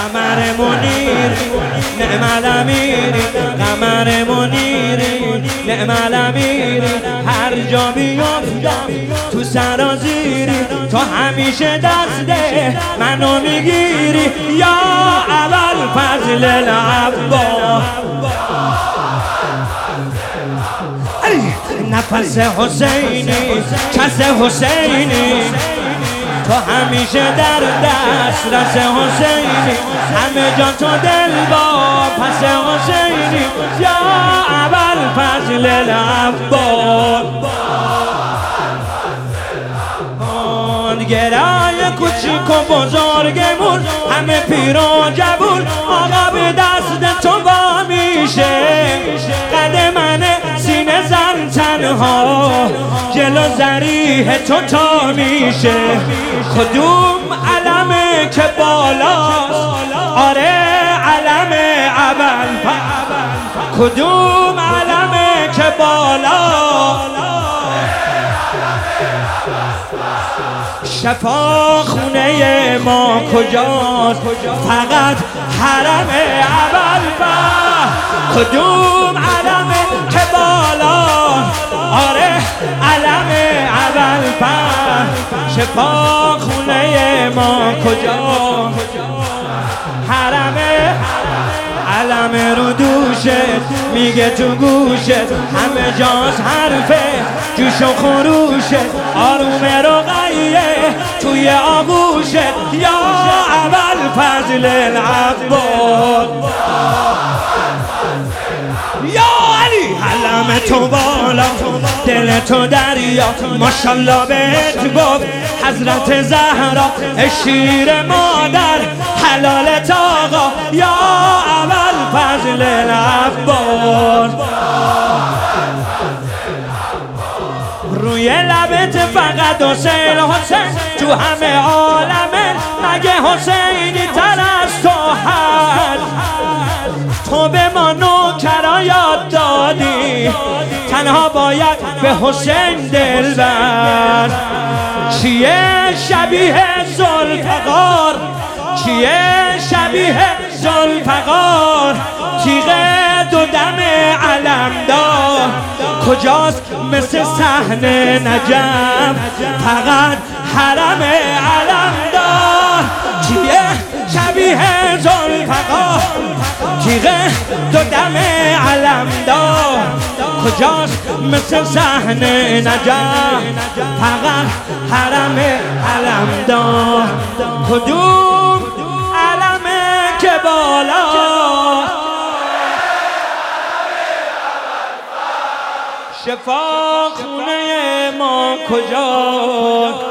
قمر منیر نعم الامیری قمر منیر نعم الامیری هر جا بیفتم تو سرازیری تو همیشه دسته منو میگیری یا ابوالفضل العباس نفس حسینی کس حسینی تو همیشه در دسترس حسینی همه جا تو دل با پس حسینی یا ابوالفضل العباس گرای کوچیک و بزرگمون همه پیر و جوون آقا به دست تو با میشه قد منه سینه زن تنها جلو ذریح تو تا میشه کدوم علمه که بالاست آره علم ابوالفضل کدوم علمه که بالاست شفا خونه ما کجاست فقط حرم ابوالفضل کدوم علمه که بالاست آره علم ابوالفضل شفا خونه ما کجاست حرم علم رو دوشت میگه تو گوشت همه جاست حرفه جوش و خروشت آروم رقیه توی آغوشت یا ابوالفضل العباس یا علی علم تو بالا دل تو دریا ماشالله بهت گفت حضرت زهرا شیر مادر حلالت آقا یا ابوالفضل العباس روی لبت فقط حسین حسین تو همه عالمه مگه حسینی تر از تو هست تو به ما نوکرا یاد دادی تنها باید به حسین دل بر چیه شبیه ذوالفقار چیه شبیه ذوالفقار تیغ دو دم علمدار کجاست مثل صحن نجف فقط حرم علمدار چیه شبیه ذوالفقار تیغ دو دم علمدار کجاست مثل صحن نجف فقط حرم علمدار کدوم علمه که بالا شفا خونه ما کجاست